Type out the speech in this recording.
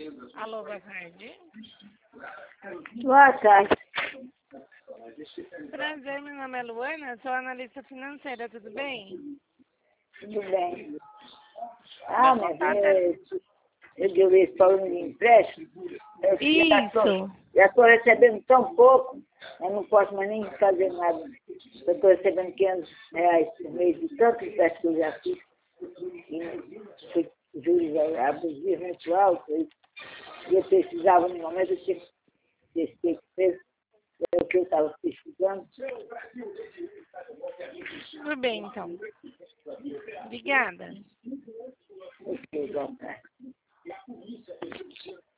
Alô, boa tarde. Boa tarde. Prazer, meu nome é Luana, sou analista financeira, tudo bem? Tudo bem. Meu Mas contato é... eu deu esse falando de empréstimo. Isso. Já estou recebendo tão pouco, eu não posso mais nem fazer nada. Eu estou recebendo R$ 500 por mês de tanto empréstimo que eu já fiz. E juros abusivos muito altos. E eu precisava, no momento, eu tinha que ter feito o que eu estava precisando. Tudo bem, então. Obrigada. Ok, boa tarde.